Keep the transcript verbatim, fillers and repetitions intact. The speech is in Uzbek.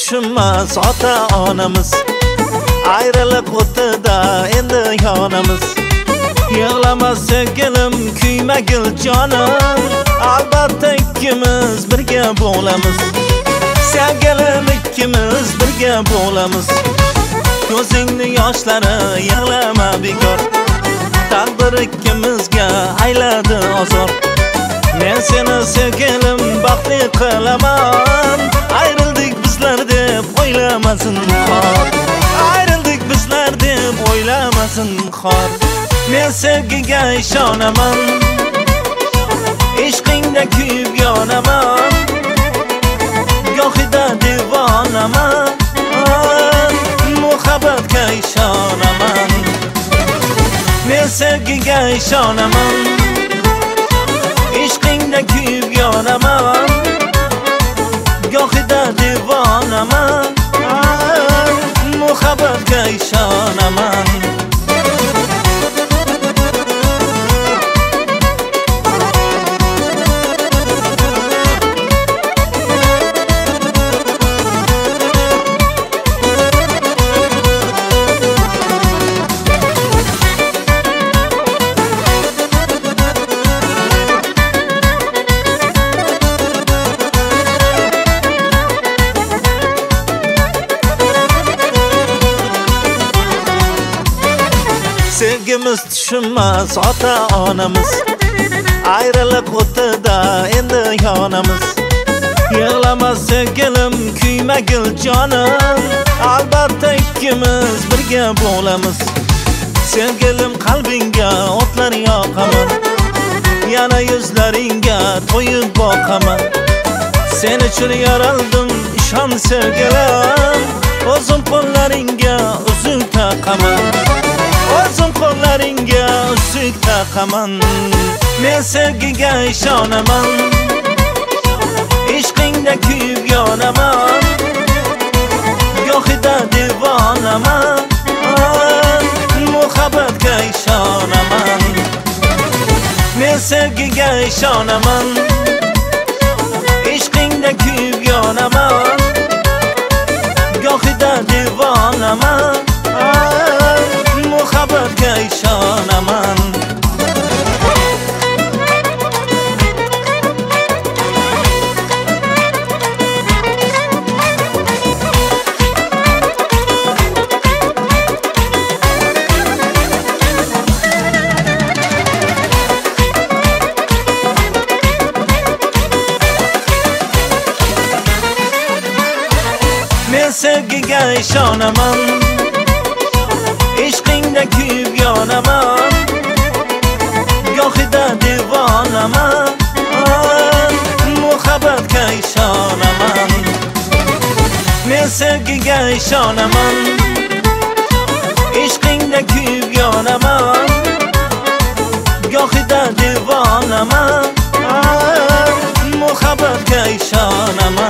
tushunmas ota onamiz. Ayriliq o'tida endi yonamiz. Yig'lama sevgilim, kuymagil jonim, albatta ikkimiz birga bo'lamiz. Sevgilim, ikkimiz birga bo'lamiz. Ko'zingni yoshlari yig'lama bekor, taqdir ikkimizga ayladi ozor. Men seni sevgilim baxtli qilaman, ayrildik bizlar deb o'ylamasin xor. Ayrildik bizlar deb o'ylamasin xor. Men sevgiga ishonaman, ishqingda kuyib yonaman, gohida devonaman, muhabbatga ishonaman. Men sevgiga ishonaman, ishqingda kuyib yonaman, gohida devonaman, muhabbatga ishonaman. Sevgimiz tushunmas ota onamiz. Ayriliq o'tida endi yonamiz. Yig'lama sevgilim, kuymagil jonim, albatta ikkimiz birga bo'lamiz. Sevgilim, qalbingga o'tlar yoqaman, yana yuzlaringga to'yib boqaman. Sen uchun yaraldim, ishon sevgilim, o'zim qo'llaringga uzuk taqaman. O'zim qo'llaringga uzuk taqaman. Men sevgiga ishonaman, ishqingda kuyib yonaman, gohida devonaman, muhabbatga ishonaman. Men sevgiga ishonaman, ishqingda kuyib yonaman, gohida devonaman, muhabbatga ishonaman. Men sevgiga ishonaman, ishqingda kuyib yonaman, gohida devonaman, muhabbatga ishonaman. Men sevgiga ishonaman, ishqingda kuyib yonaman, gohida devonaman, muhabbatga ishonaman.